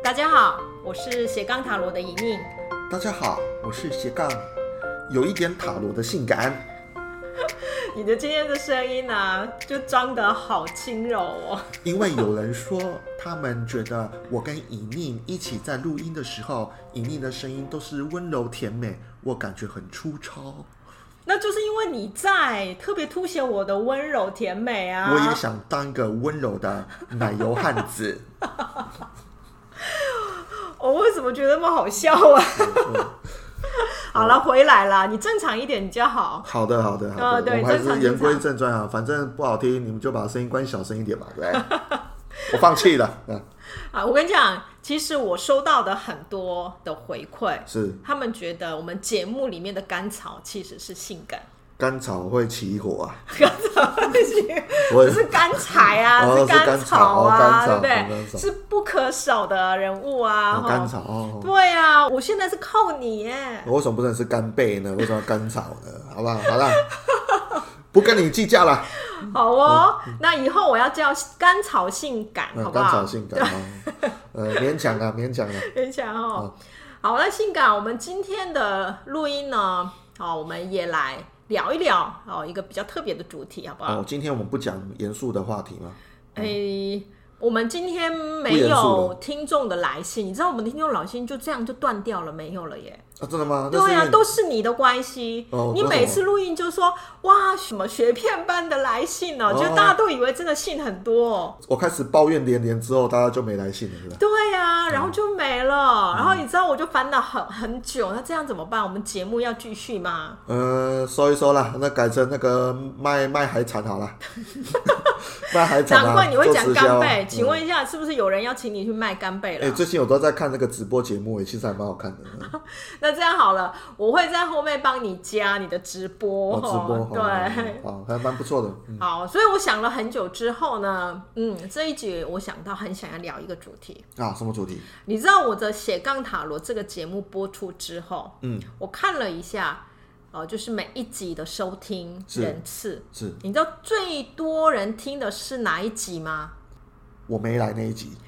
大家好，我是斜杠塔罗的怡宁。 大家好，我是斜杠，有一点塔罗的性感。 你的今天的声音呢，就装得好轻柔哦。 因为有人说，他们觉得我跟怡宁一起在录音的时候，怡宁的声音都是温柔甜美，我感觉很粗糙。 那就是因为你在，特别凸显我的温柔甜美啊。 我也想当一个温柔的奶油汉子。 我为什么觉得那么好笑啊？好了，回来了，你正常一点比较好。 好的，好的，好的， 对， 我们还是言归正传啊。反正不好听，你们就把声音关小声一点嘛，对不对？我放弃了。 我跟你讲，其实我收到的很多的回馈， 是他们觉得我们节目里面的甘草其实是性感。 甘草会起火啊！ 甘草会起火，不是干柴啊，是甘草啊，对不对？是不可少的人物啊！ 甘草哦， 对啊，我现在是靠你耶！ 我为什么不能是干贝呢？为什么要甘草呢？好不好？好了，不跟你计较了。 好哦，那以后我要叫甘草性感，好不好？ 甘草性感勉强啊，勉强啊， 勉强哦。好，那性感，我们今天的录音呢，我们也来聊一聊一个比较特别的主题，好不好？ 今天我们不讲严肃的话题吗？ 我们今天没有听众的来信，你知道我们的听众来信就这样就断掉了，没有了耶。 真的吗？ 对啊，都是你的关系。你每次录音就说哇，什么雪片般的来信哦，就大家都以为真的信很多。 我开始抱怨连连之后，大家就没来信了，是吧？ 对啊，然后就没了。然后你知道，我就烦恼很久。那这样怎么办？我们节目要继续吗？ 收一收啦，那改成那个卖海产好了。卖海产， 难怪你会讲干贝。请问一下，是不是有人要请你去卖干贝了？ 最近我都在看那个直播节目，其实还蛮好看的。 那这样好了，我会在后面帮你加你的直播。 直播对， 好，还蛮不错的。 好，所以我想了很久之后呢，这一集我想到很想要聊一个主题啊，什么主题？ 你知道我的斜杠塔罗这个节目播出之后，我看了一下。就是每一集的收听人次， 是你知道最多人听的是哪一集吗？ 我没来那一集。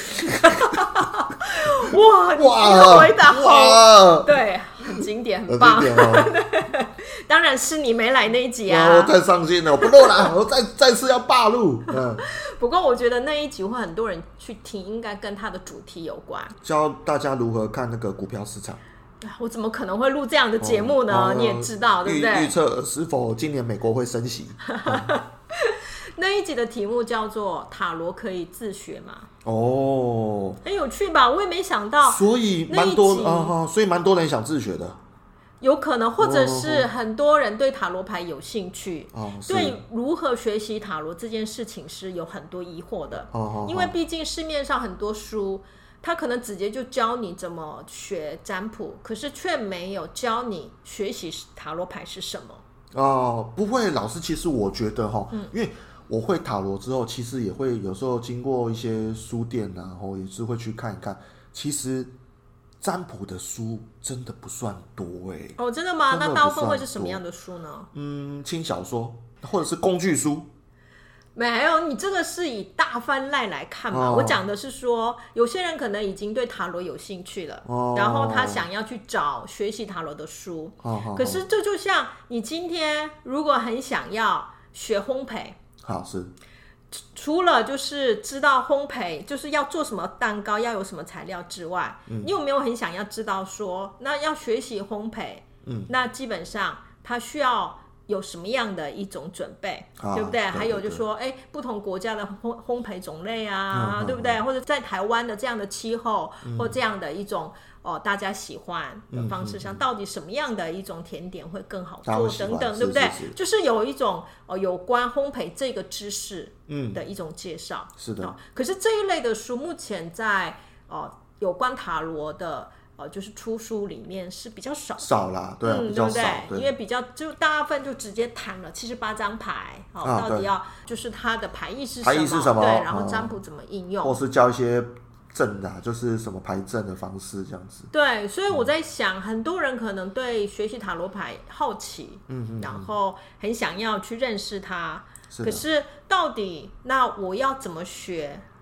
哇，你的回答好，对，很经典，很棒。对，当然是你没来那一集啊！ 我太伤心了，我不录了，我再次要罢录。 不过我觉得那一集会很多人去听，应该跟它的主题有关， 教大家如何看那个股票市场。 我怎么可能会录这样的节目呢？你也知道，对不对？ 预测是否今年美国会升息。 那一集的题目叫做塔罗可以自学吗？ 很有趣吧？我也没想到， 所以蛮多人想自学的。 有可能，或者是很多人对塔罗牌有兴趣，对如何学习塔罗这件事情是有很多疑惑的。因为毕竟市面上很多书。他可能直接就教你怎么学占卜，可是却没有教你学习塔罗牌是什么。 不会，老师，其实我觉得因为我会塔罗之后，其实也会有时候经过一些书店啊，也是会去看一看。其实占卜的书真的不算多真的吗？那大部分会是什么样的书呢？ 轻小说或者是工具书。 没有，你这个是以大番赖来看嘛？我讲的是说，有些人可能已经对塔罗有兴趣了，然后他想要去找学习塔罗的书。可是这就像你今天如果很想要学烘焙， 是除了就是知道烘焙就是要做什么蛋糕要有什么材料之外，你有没有很想要知道说，那要学习烘焙，那基本上他需要有什么样的一种准备，对不对？还有就是说，不同国家的烘焙种类啊，对不对？或者在台湾的这样的气候，或这样的一种大家喜欢的方式上，到底什么样的一种甜点会更好做等等，对不对？就是有一种有关烘焙这个知识的一种介绍。 是的。 可是这一类的书目前在有关塔罗的。就是出书里面是比较少啦，对啊，比较少， 对，因为比较就大部分就直接谈了78张牌，到底要就是它的牌意是什么，对，然后占卜怎么应用， 或是教一些阵的，就是什么牌阵的方式这样子。 对，所以我在想，很多人可能对学习塔罗牌好奇，然后很想要去认识它，可是到底那我要怎么学？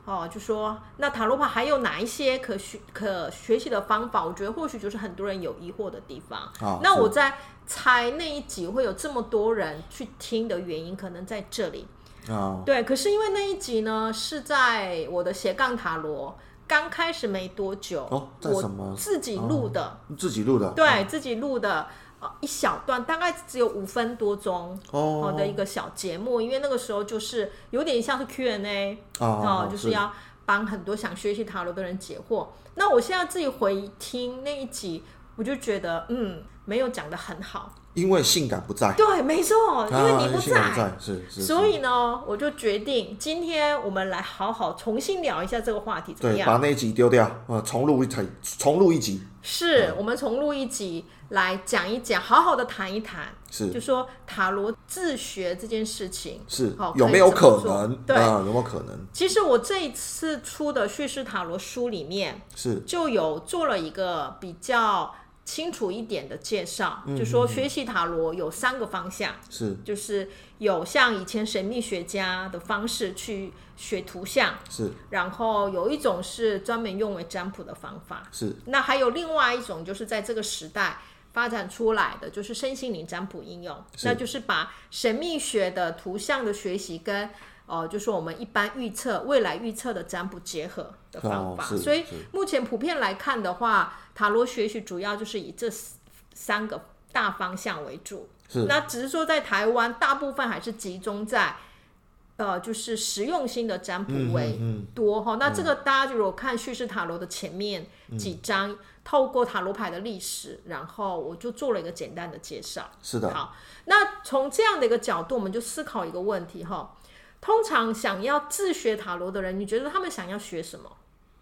就说那塔罗牌还有哪一些可学习的方法？我觉得或许就是很多人有疑惑的地方。那我在猜那一集会有这么多人去听的原因，可能在这里。对，可是因为那一集呢是在我的斜杠塔罗刚开始没多久，我自己录的， 自己录的， 对，自己录的。一小段大概只有5分多钟的一个小节目，因为那个时候就是有点像是 Q&A 就是要帮很多想学习塔罗的人解惑。那我现在自己回听那一集，我就觉得没有讲得很好， 因为性感不在。 对，没错，因为你不在， 是。 所以呢，我就决定今天我们来好好重新聊一下这个话题，怎么样？ 对，把那一集丢掉，重录一集。 是，我们重录一集来讲一讲，好好的谈一谈，就说塔罗自学这件事情是有没有可能？ 对， 有没有可能？ 其实我这一次出的叙事塔罗书里面就有做了一个比较清楚一点的介绍，就说学习塔罗有3个方向，就是有像以前神秘学家的方式去学图像，然后有一种是专门用为占卜的方法，那还有另外一种就是在这个时代发展出来的，就是身心灵占卜应用，那就是把神秘学的图像的学习跟就是我们一般未来预测的占卜结合的方法，所以目前普遍来看的话，塔罗学习主要就是以这3个大方向为主。那只是说在台湾大部分还是集中在就是实用性的占卜为多那这个大家如果看叙事塔罗的前面几章，透过塔罗牌的历史，然后我就做了一个简单的介绍。 是的。 好，那从这样的一个角度，我们就思考一个问题通常想要自学塔罗的人，你觉得他们想要学什么？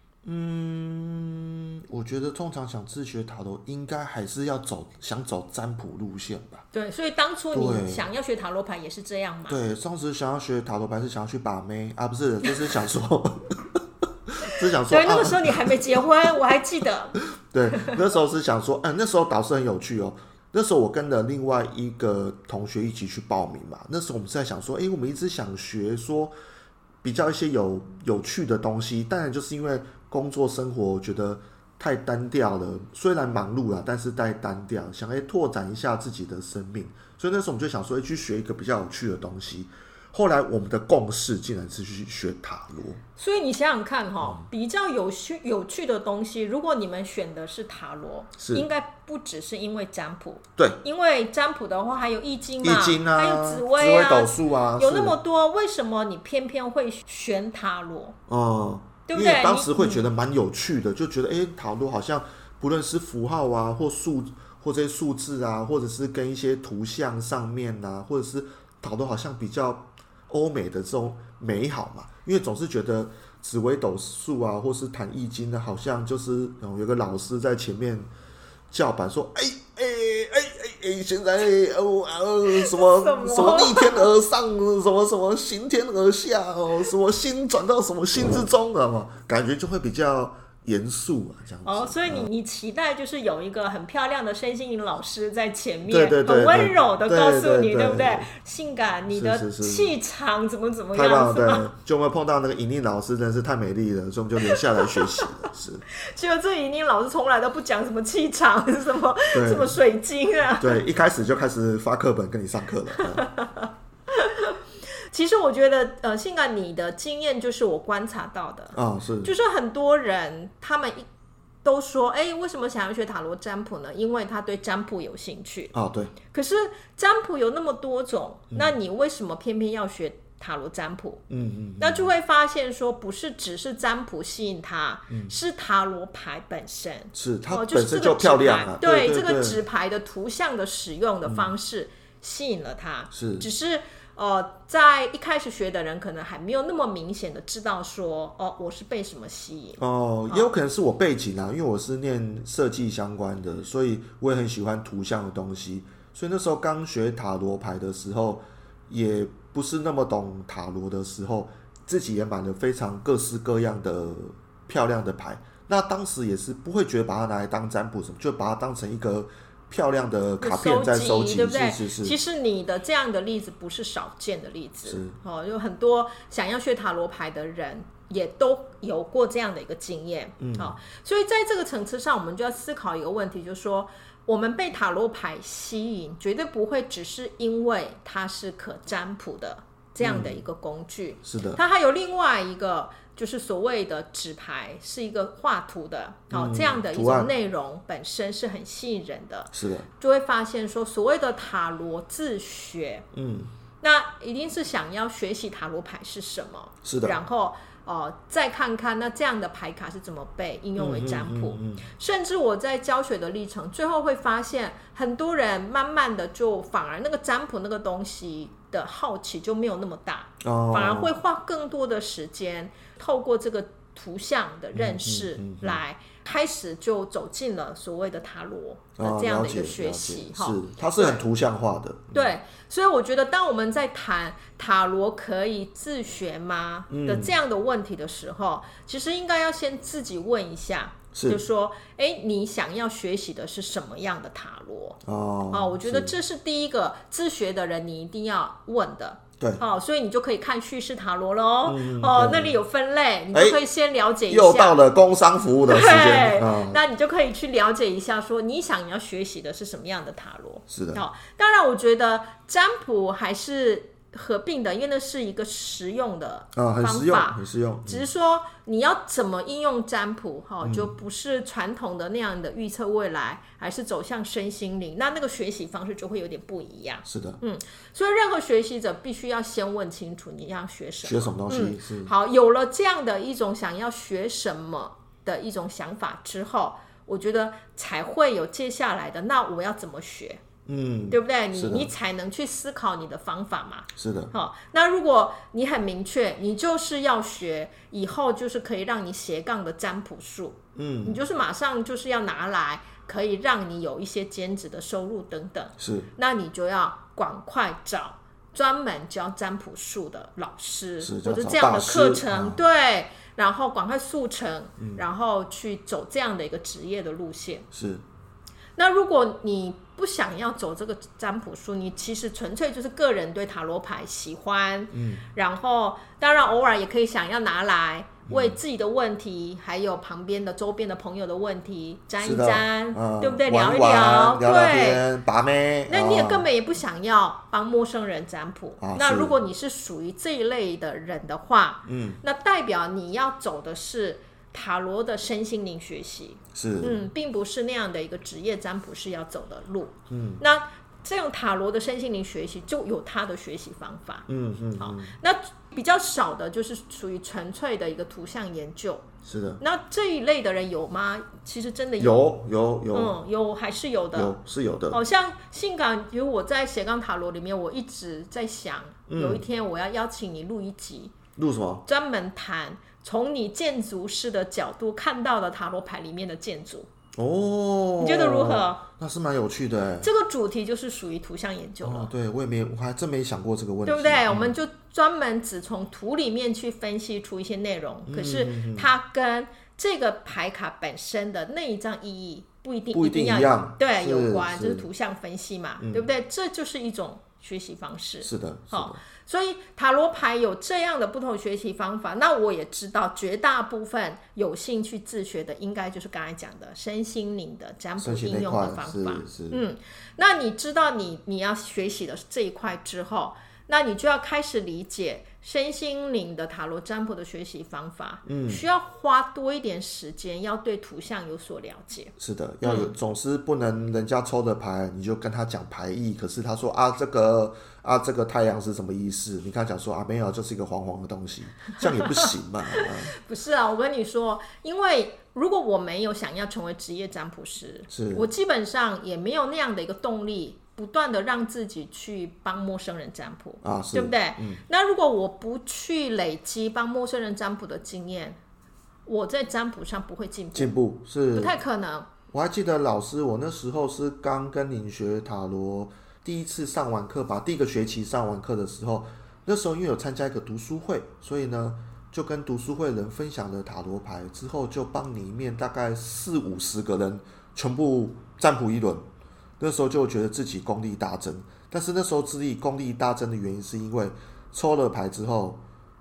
我觉得通常想自学塔罗，应该还是想走占卜路线吧。 对，所以当初你想要学塔罗牌也是这样吗？ 对，当时想要学塔罗牌是想要去把妹不是，就是想说，是想说， 对，那个时候你还没结婚，我还记得。 对，那时候是想说，那时候导师很有趣那时候我跟了另外一个同学一起去报名嘛。那时候我们是在想说，我们一直想学说比较一些有趣的东西，当然就是因为工作生活我觉得太单调了，虽然忙碌但是太单调，想拓展一下自己的生命，所以那时候我们就想说去学一个比较有趣的东西。后来我们的共识竟然是去学塔罗。 所以你想想看比较有趣的东西，如果你们选的是塔罗，应该不只是因为占卜。 对， 因为占卜的话还有易经嘛，还有紫微斗数有那么多，为什么你偏偏会选塔罗？对不对？ 因为当时会觉得蛮有趣的，就觉得塔罗好像不论是符号或这些数字或者是跟一些图像上面或者是塔罗好像比较欧美的这种美好嘛，因为总是觉得紫微斗数或是谈易经的，好像就是有个老师在前面叫板说，现在什么逆天而上，什么刑天而下什么心转到什么心之中感觉就会比较严肃这样子。 所以你期待就是有一个很漂亮的身心灵老师在前面，很温柔的告诉你，对不对？性感，你的气场怎么样？ 太棒了，对，就我们碰到那个尹宁老师，真的是太美丽了，所以我们就留下来学习了。是， 结果这尹宁老师从来都不讲什么气场，什么水晶对，一开始就开始发课本跟你上课了。 其实我觉得性感你的经验就是我观察到的是， 就是很多人他们都说为什么想要学塔罗占卜呢？因为他对占卜有兴趣对。 可是占卜有那么多种，那你为什么偏偏要学塔罗占卜？那就会发现说不是只是占卜吸引他，是塔罗牌本身， 是它本身就漂亮对，这个纸牌的图像的使用的方式吸引了他，只是在一开始学的人可能还没有那么明显的知道说我是被什么吸引也有可能是我背景因为我是念设计相关的，所以我也很喜欢图像的东西，所以那时候刚学塔罗牌的时候，也不是那么懂塔罗的时候，自己也买了非常各式各样的漂亮的牌，那当时也是不会觉得把它拿来当占卜什么，就把它当成一个漂亮的卡片在收集， 对不对？ 是。 其实你的这样的例子不是少见的例子有很多想要学塔罗牌的人也都有过这样的一个经验。所以在这个层次上，我们就要思考一个问题，就是说我们被塔罗牌吸引，绝对不会只是因为它是可占卜的这样的一个工具。 是的， 它还有另外一个就是所谓的纸牌，是一个画图的这样的一种内容本身是很吸引人的。 是的， 就会发现说所谓的塔罗自学，那一定是想要学习塔罗牌是什么。 是的， 然后再看看那这样的牌卡是怎么被应用为占卜。甚至我在教学的历程，最后会发现很多人慢慢的就反而那个占卜那个东西的好奇就没有那么大，反而会花更多的时间透过这个图像的认识来开始就走进了所谓的塔罗的这样的一个学习。 是，它是很图像化的。 对，所以我觉得当我们在谈塔罗可以自学吗的这样的问题的时候，其实应该要先自己问一下，就说你想要学习的是什么样的塔罗？我觉得这是第一个自学的人你一定要问的。 对， 所以你就可以看叙事塔罗咯。那里有分类，你就可以先了解一下。 又到了工商服务的时间， 那你就可以去了解一下，说你想要学习的是什么样的塔罗。 是的， 当然我觉得占卜还是合并的，因为那是一个实用的方法， 很实用。 只是说你要怎么应用占卜，就不是传统的那样的预测未来，还是走向身心灵，那个学习方式就会有点不一样。 是的， 所以任何学习者必须要先问清楚你要学什么， 学什么东西。是好，有了这样的一种想要学什么的一种想法之后，我觉得才会有接下来的，那我要怎么学？对不对？你才能去思考你的方法嘛。 是的。 那如果你很明确，你就是要学以后就是可以让你斜杠的占卜术，你就是马上就是要拿来可以让你有一些兼职的收入等等。 是， 那你就要赶快找专门教占卜术的老师，或者这样的课程，对，然后赶快速成，然后去走这样的一个职业的路线。 是。 那如果你不想要走这个占卜术，你其实纯粹就是个人对塔罗牌喜欢，然后当然偶尔也可以想要拿来为自己的问题，还有旁边的周边的朋友的问题沾一沾，对不对？聊一聊， 对，把妹。 那你也根本也不想要帮陌生人占卜。那如果你是属于这一类的人的话，那代表你要走的是塔罗的身心灵学习，并不是那样的一个职业占卜师要走的路。那这种塔罗的身心灵学习就有它的学习方法。好，那比较少的就是属于纯粹的一个图像研究。 是的。 那这一类的人有吗？其实真的有还是有的， 是有的。 好像性感，比如我在斜杠塔罗里面，我一直在想，有一天我要邀请你录一集， 录什么？ 专门谈从你建筑师的角度看到的塔罗牌里面的建筑。你觉得如何？ 那是蛮有趣的。 这个主题就是属于图像研究了。 对，我还真没想过这个问题， 对不对？我们就专门只从图里面去分析出一些内容，可是它跟这个牌卡本身的那一张意义不一定要对有关，就是图像分析嘛，对不对？这就是一种学习方式。 是的。 所以塔罗牌有这样的不同学习方法，那我也知道绝大部分有兴趣自学的应该就是刚才讲的身心灵的占卜应用的方法。那你知道你要学习的这一块之后，那你就要开始理解身心灵的塔罗占卜的学习方法，需要花多一点时间，要对图像有所了解。 是的，要有，总是不能人家抽的牌你就跟他讲牌意，可是他说这个太阳是什么意思？你跟他讲说没有，就是一个黄黄的东西，这样也不行嘛。 不是啊，我跟你说，因为如果我没有想要成为职业占卜师，我基本上也没有那样的一个动力，不断的让自己去帮陌生人占卜，对不对？那如果我不去累积帮陌生人占卜的经验，我在占卜上不会进步，是不太可能。 我还记得老师，我那时候是刚跟您学塔罗，第一次上完课吧，第一个学期上完课的时候，那时候因为有参加一个读书会，所以呢就跟读书会人分享了塔罗牌，之后就帮里面大概40-50个人全部占卜一轮。那时候就觉得自己功力大增，但是那时候自己功力大增的原因是因为抽了牌之后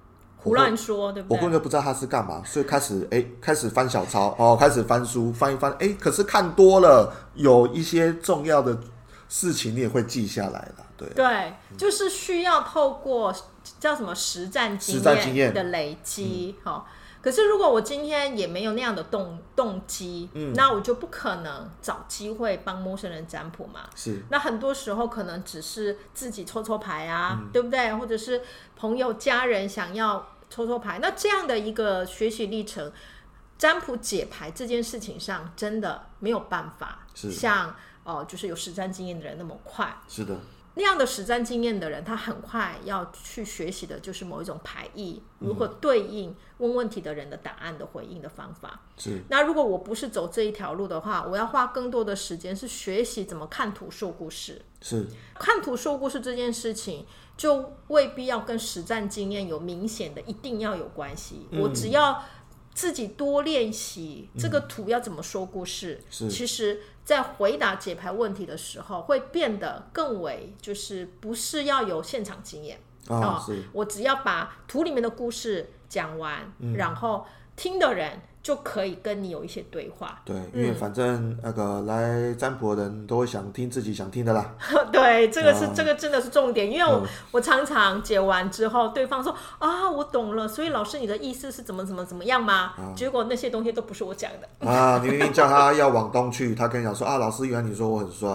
胡乱说，对不对？ 我根本就不知道他是干嘛，所以开始翻小抄哦，开始翻书，翻一翻，可是看多了，有一些重要的事情你也会记下来了， 对，就是需要透过叫什么实战经验的累积，可是如果我今天也没有那样的动机，那我就不可能找机会帮陌生人占卜嘛。 是， 那很多时候可能只是自己抽抽牌啊，对不对？或者是朋友家人想要抽抽牌，那这样的一个学习历程，占卜解牌这件事情上真的没有办法像就是有实战经验的人那么快。 是的。 那样的实战经验的人，他很快要去学习的就是某一种牌意，如何对应问问题的人的答案的回应的方法。 是。 那如果我不是走这一条路的话，我要花更多的时间是学习怎么看图说故事。 是。 看图说故事这件事情，就未必要跟实战经验有明显的一定要有关系。我只要自己多练习这个图要怎么说故事，其实在回答解牌问题的时候会变得更为就是不是要有现场经验，我只要把图里面的故事讲完，然后听的人就可以跟你有一些对话。 对，因为反正那个来占卜的人都会想听自己想听的啦。 对，这个真的是重点，因为我常常解完之后，对方说啊，我懂了，所以老师你的意思是怎么样吗？结果那些东西都不是我讲的啊，你明明叫他要往东去，他跟你讲说啊，老师原来你说我很帅。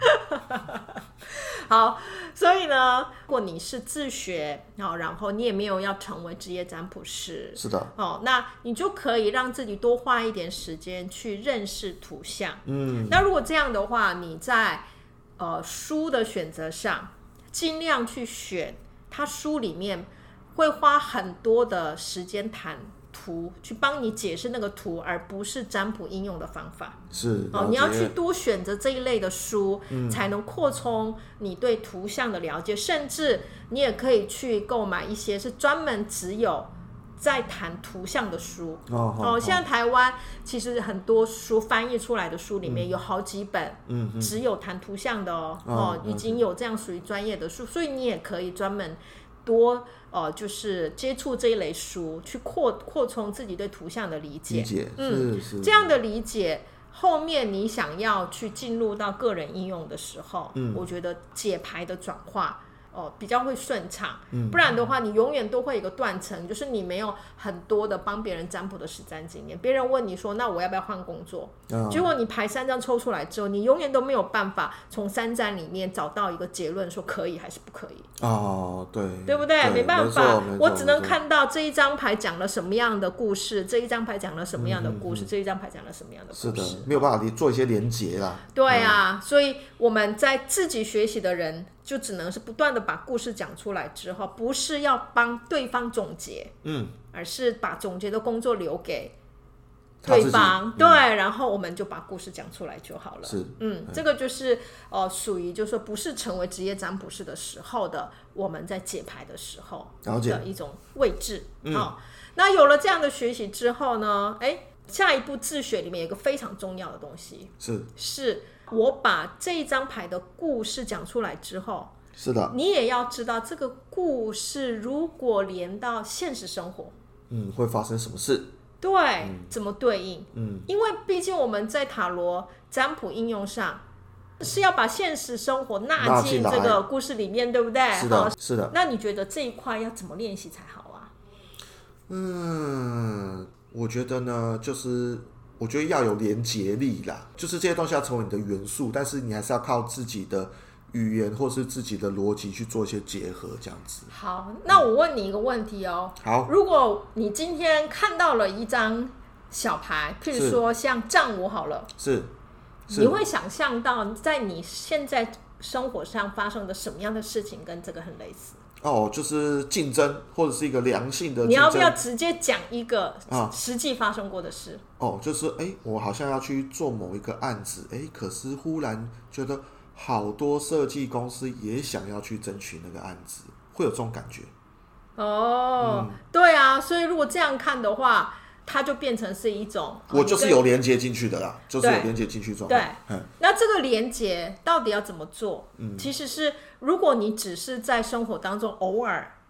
好，所以呢，如果你是自学，然后你也没有要成为职业占卜师， 是的， 那你就可以让自己多花一点时间去认识图像。那如果这样的话，你在书的选择上，尽量去选它书里面会花很多的时间谈图，去帮你解释那个图，而不是占卜应用的方法。 是， 你要去多选择这一类的书，才能扩充你对图像的了解，甚至你也可以去购买一些是专门只有在谈图像的书。现在台湾其实很多书翻译出来的书里面有好几本只有谈图像的已经有这样属于专业的书，所以你也可以专门多就是接触这一类书，去扩充自己对图像的理解。 是这样的理解，后面你想要去进入到个人应用的时候，我觉得解牌的转化比较会顺畅，不然的话你永远都会有一个断层，就是你没有很多的帮别人占卜的实战经验。别人问你说那我要不要换工作，结果你牌3张抽出来之后，你永远都没有办法从3张里面找到一个结论说可以还是不可以。 对不对？没办法，我只能看到这一张牌讲了什么样的故事，这一张牌讲了什么样的故事，这一张牌讲了什么样的故事。 是的，没有办法做一些连结啦。 对啊，所以我们在自己学习的人就只能是不断的把故事讲出来之后，不是要帮对方总结，而是把总结的工作留给对方，对，然后我们就把故事讲出来就好了。这个就是属于就是说不是成为职业占卜师的时候的我们在解牌的时候的一种位置。那有了这样的学习之后呢，下一步自学里面有一个非常重要的东西，是我把这一张牌的故事讲出来之后， 是的， 你也要知道这个故事如果连到现实生活， 会发生什么事？ 对，怎么对应？因为毕竟我们在塔罗占卜应用上是要把现实生活纳进这个故事里面，对不对？ 是的。 那你觉得这一块要怎么练习才好啊？ 我觉得呢，就是我觉得要有连结力啦，就是这些东西要成为你的元素，但是你还是要靠自己的语言或是自己的逻辑去做一些结合，这样子。 好，那我问你一个问题哦。 好， 如果你今天看到了一张小牌，譬如说像战五好了，你会想象到在你现在生活上发生的什么样的事情跟这个很类似？ 就是竞争或者是一个良性的竞争。 你要不要直接讲一个实际发生过的事？ 就是我好像要去做某一个案子，可是忽然觉得好多设计公司也想要去争取那个案子，会有这种感觉。 对啊，所以如果这样看的话，它就变成是一种我就是有连接进去的啦，就是有连接进去状态。 对，那这个连接到底要怎么做？其实是如果你只是在生活当中偶尔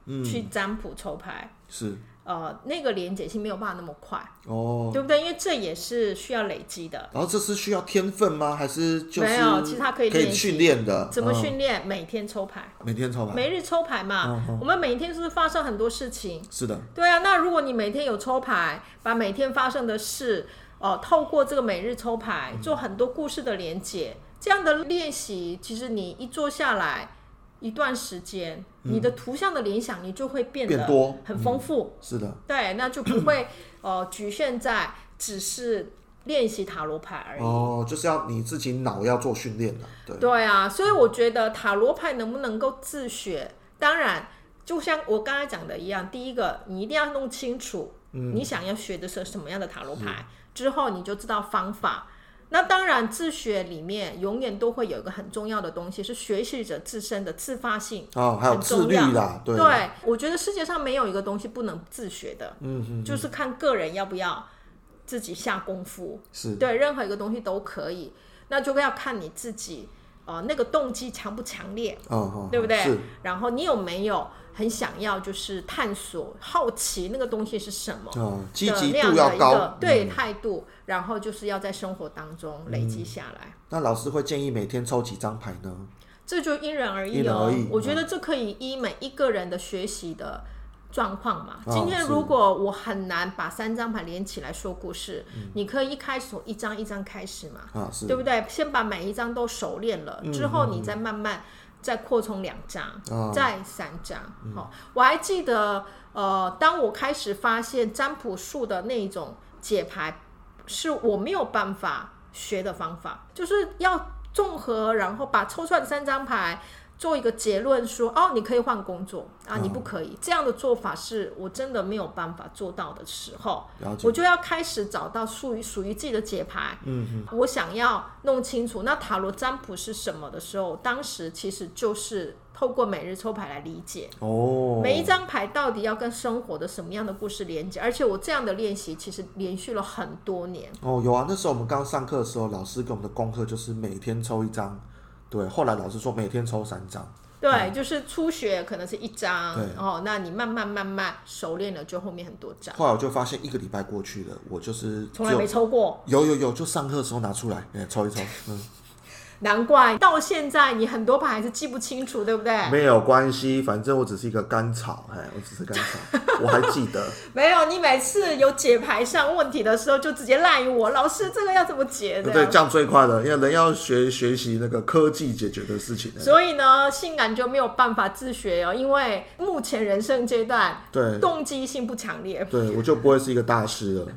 去占卜抽牌， 是那个连结性没有办法那么快对不对？因为这也是需要累积的。 然后这是需要天分吗？还是就是没有，其实它可以训练的？ 怎么训练？每天抽牌，每日抽牌嘛。我们每天是不是发生很多事情？ 是的。 对啊，那如果你每天有抽牌，把每天发生的事透过这个每日抽牌做很多故事的连结，这样的练习，其实你一做下来一段时间，你的图像的联想你就会变得很丰富。 是的， 对，那就不会局限在只是练习塔罗牌而已。 就是要你自己脑要做训练的。 对啊，所以我觉得塔罗牌能不能够自学，当然就像我刚才讲的一样，第一个你一定要弄清楚你想要学的是什么样的塔罗牌，之后你就知道方法。那当然自学里面永远都会有一个很重要的东西，是学习者自身的自发性， 还有自律啦。对， 我觉得世界上没有一个东西不能自学的，就是看个人要不要自己下功夫。 是， 对，任何一个东西都可以，那就要看你自己那个动机强不强烈，对不对？然后你有没有很想要就是探索好奇那个东西是什么， 积极度要高， 对，态度，然后就是要在生活当中累积下来。 那老师会建议每天抽几张牌呢？ 这就因人而异我觉得这可以依每一个人的学习的状况嘛。今天如果我很难把3张牌连起来说故事，你可以一开始从一张一张开始嘛，对不对？先把每一张都熟练了，之后你再慢慢再扩充2张，再3张。我还记得当我开始发现占卜术的那种解牌是我没有办法学的方法，就是要综合，然后把抽出来的3张牌做一个结论说你可以换工作你不可以，这样的做法是我真的没有办法做到的时候，我就要开始找到属于自己的解牌。我想要弄清楚那塔罗占卜是什么的时候，当时其实就是透过每日抽牌来理解每一张牌到底要跟生活的什么样的故事连接，而且我这样的练习其实连续了很多年。 有啊，那时候我们刚上课的时候，老师给我们的功课就是每天抽1张。对，后来老师说每天抽3张。 对，就是初学可能是1张，那你慢慢熟练了，就后面很多张。 后来我就发现1个礼拜过去了，我就是从来没抽过。 有，就上课的时候拿出来，抽一抽。 难怪到现在你很多牌还是记不清楚，对不对？ 没有关系，反正我只是一个甘草，我只是甘草，我还记得。 没有，你每次有解牌上问题的时候，就直接赖我，老师这个要怎么解？ 对，这样最快的，因为人要学习那个科技解决的事情。 所以呢，性感就没有办法自学因为目前人生阶段， 对， 动机性不强烈， 对我就不会是一个大师了。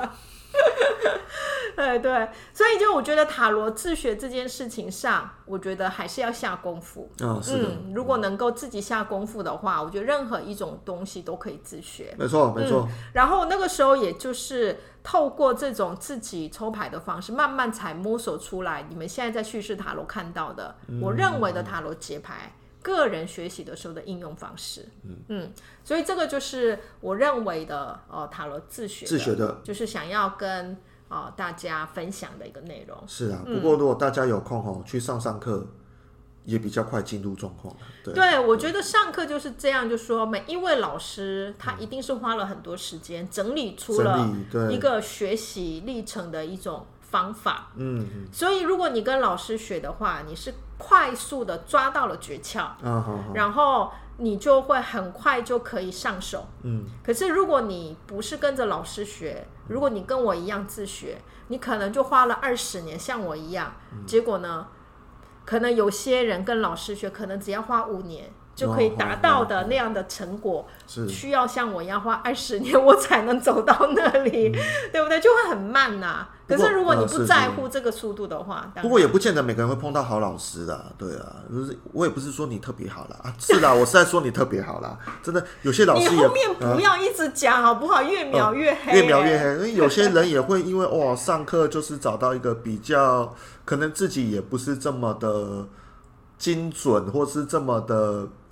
对，所以就我觉得塔罗自学这件事情上，我觉得还是要下功夫。 是的。 如果能够自己下功夫的话，我觉得任何一种东西都可以自学。 没错。 然后那个时候也就是透过这种自己抽牌的方式，慢慢才摸索出来你们现在在叙事塔罗看到的，我认为的塔罗解牌个人学习的时候的应用方式。所以这个就是我认为的塔罗自学的，就是想要跟大家分享的一个内容。 是啊，不过如果大家有空去上课，也比较快进入状况。 对，我觉得上课就是这样，就说每一位老师他一定是花了很多时间整理出了一个学习历程的一种方法。所以如果你跟老师学的话，你是快速的抓到了诀窍，然后你就会很快就可以上手。可是如果你不是跟着老师学，如果你跟我一样自学，你可能就花了20年，像我一样，结果呢，可能有些人跟老师学，可能只要花5年就可以达到的那样的成果，需要像我一样花20年我才能走到那里，对不对？就会很慢可是如果你不在乎这个速度的话， 不过也不见得每个人会碰到好老师的。对啊，我也不是说你特别好啦是啦，我是在说你特别好啦。真的有些老师你后面不要一直讲好不好？越描越黑， 越描越黑。因为有些人也会因为上课就是找到一个比较可能自己也不是这么的精准，或是这么的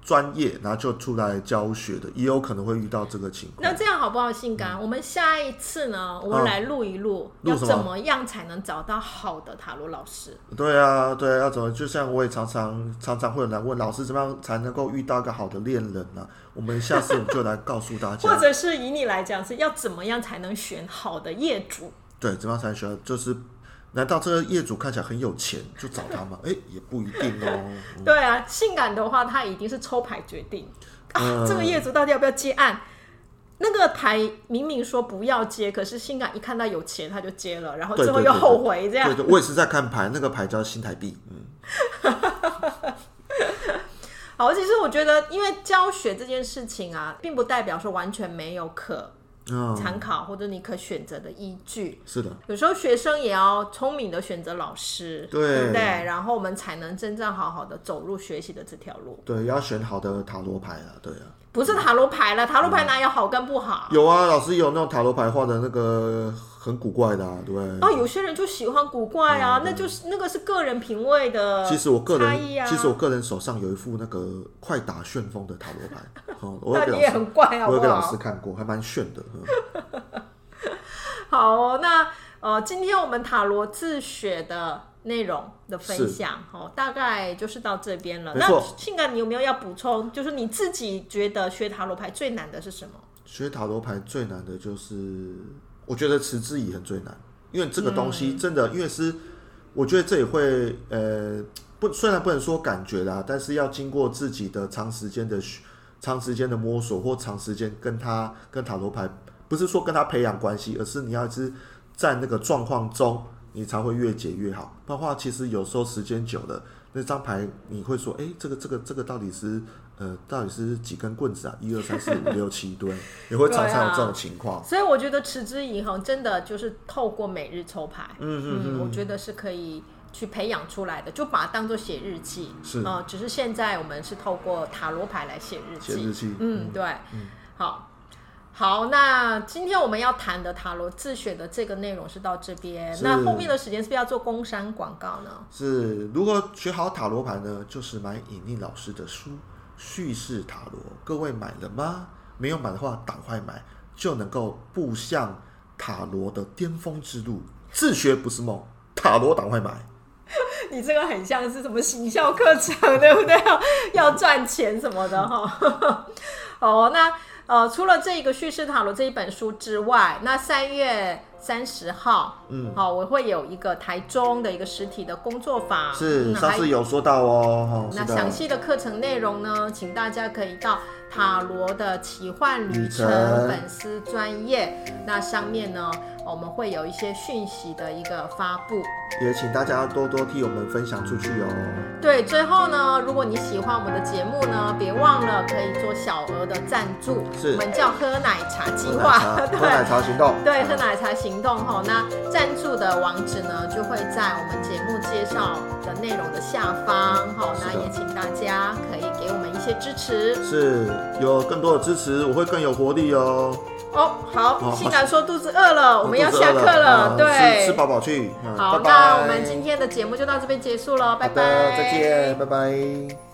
专业，然后就出来教学的，也有可能会遇到这个情况。 那这样好不好，性感？我们下一次呢，我们来录一录，要怎么样才能找到好的塔罗老师？ 对啊，对，要怎么？就像我也常常会有人问老师，怎么样才能够遇到一个好的恋人呢？我们下次我们就来告诉大家， 或者是以你来讲，是要怎么样才能选好的业主？ 对，怎么样才能选？就是难道这个业主看起来很有钱就找他吗？也不一定哦。 对啊，性感的话，他一定是抽牌决定这个业主到底要不要接案。那个牌明明说不要接，可是性感一看到有钱他就接了，然后之后又后悔这样。 对，我也是在看牌，那个牌叫新台币。 好，其实我觉得，因为教学这件事情啊，并不代表说完全没有可参考或者你可选择的依据。 是的， 有时候学生也要聪明的选择老师，对不对？然后我们才能真正好好的走入学习的这条路。 对，要选好的塔罗牌啊，对啊。 不是塔罗牌了，塔罗牌哪有好跟不好？ 有啊，老师有那种塔罗牌画的那个很古怪的啊，对不对？ 有些人就喜欢古怪啊，那就是那个是个人品味的差异啊。 其实我个人手上有一副那个快打旋风的塔罗牌， 那你也很怪好不好？ 我有给老师看过，还蛮炫的。 好，那今天我们塔罗自学的内容的分享，大概就是到这边了。那性感，你有没有要补充？就是你自己觉得学塔罗牌最难的是什么？学塔罗牌最难的就是，我觉得持之以恒最难，因为这个东西真的，因为是我觉得这也会虽然不能说感觉啦，但是要经过自己的长时间的摸索，或长时间跟塔罗牌，不是说跟他培养关系，而是你要是在那个状况中，你才会越解越好。不然的话，其实有时候时间久了，那张牌你会说，这个到底是几根棍子啊？1、2、3、4、5、6、7，对，也会常常有这种情况。 所以我觉得持之以恒，真的就是透过每日抽牌，我觉得是可以去培养出来的，就把它当作写日记。是只是现在我们是透过塔罗牌来写日记。对，好，那今天我们要谈的塔罗自学的这个内容是到这边，那后面的时间是不是要做工商广告呢？ 是，如何学好塔罗牌呢？就是买尹宁老师的书《叙事塔罗》，各位买了吗？没有买的话，赶快买，就能够步向塔罗的巅峰之路。自学不是梦，塔罗赶快买。 你这个很像是什么行销课程，对不对？要赚钱什么的哈。好，那除了这个叙事塔罗这一本书之外，那3月30号，我会有一个台中的一个实体的工作坊， 是上次有说到哦。 那详细的课程内容呢，请大家可以到塔罗的奇幻旅程粉丝专页，那上面呢，我们会有一些讯息的一个发布， 也请大家多多替我们分享出去哦。 对，最后呢，如果你喜欢我们的节目呢，别忘了可以做小额的赞助，我们叫喝奶茶计划， 喝奶茶行动， 对，喝奶茶行动哈。那赞助的网址呢，就会在我们节目介绍的内容的下方哈。那也请大家可以给我们一些支持， 是有更多的支持，我会更有活力哦。 好，性感说肚子饿了，我们要下课了，对， 吃饱饱去。 好，那我们今天的节目就到这边结束了，拜拜， 再见，拜拜。